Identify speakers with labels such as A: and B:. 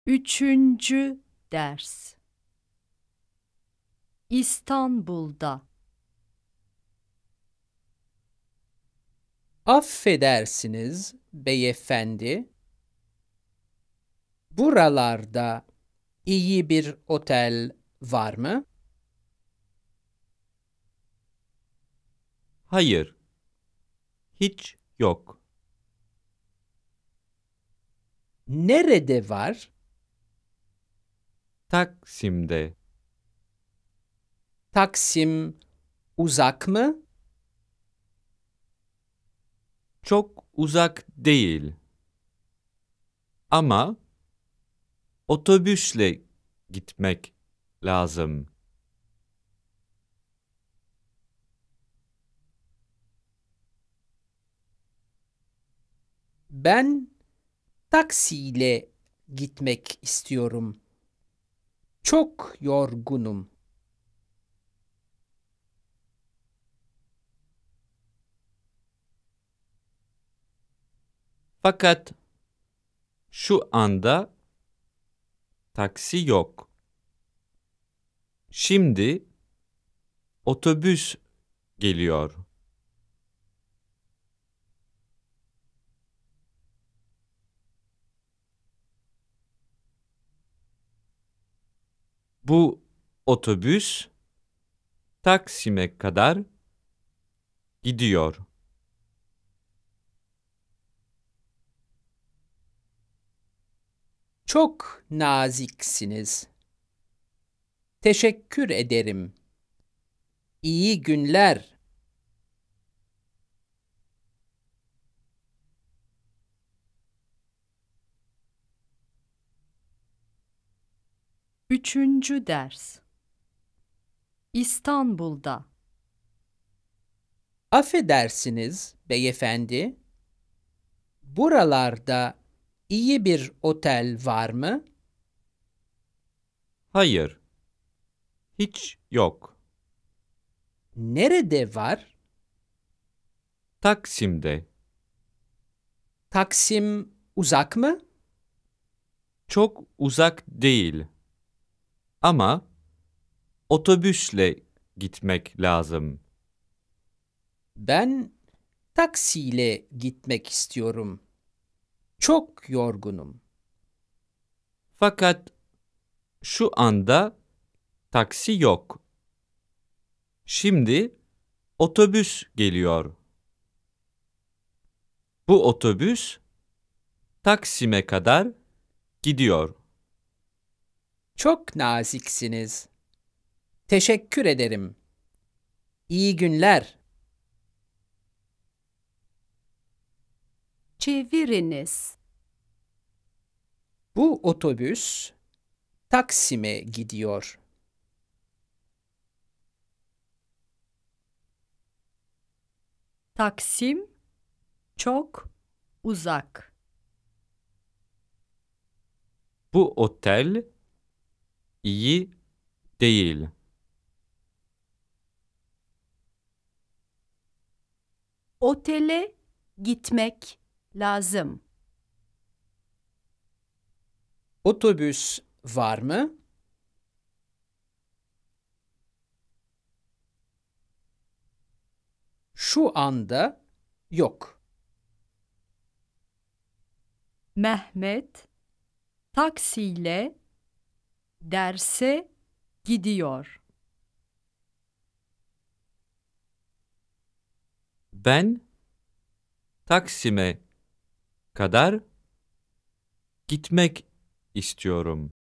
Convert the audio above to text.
A: Üçüncü ders. İstanbul'da.
B: Affedersiniz beyefendi, buralarda iyi bir otel var mı?
C: Hayır, hiç yok.
B: Nerede var?
C: Taksim'de.
B: Taksim uzak mı?
C: Çok uzak değil. Ama otobüsle gitmek lazım.
B: Ben taksiyle gitmek istiyorum. Çok yorgunum.
C: Fakat şu anda taksi yok. Şimdi otobüs geliyor. Bu otobüs Taksim'e kadar gidiyor.
B: Çok naziksiniz. Teşekkür ederim. İyi günler.
A: Üçüncü ders. İstanbul'da.
B: Affedersiniz beyefendi, buralarda iyi bir otel var mı?
C: Hayır, hiç yok.
B: Nerede var?
C: Taksim'de.
B: Taksim uzak mı?
C: Çok uzak değil. Ama otobüsle gitmek lazım.
B: Ben taksiyle gitmek istiyorum. Çok yorgunum.
C: Fakat şu anda taksi yok. Şimdi otobüs geliyor. Bu otobüs Taksim'e kadar gidiyor.
B: Çok naziksiniz. Teşekkür ederim. İyi günler.
A: Çeviriniz.
B: Bu otobüs Taksim'e gidiyor.
A: Taksim çok uzak.
C: Bu otel iyi değil.
A: Otele gitmek lazım.
B: Otobüs var mı? Şu anda yok.
A: Mehmet taksiyle derse gidiyor.
C: Ben Taksim'e kadar gitmek istiyorum.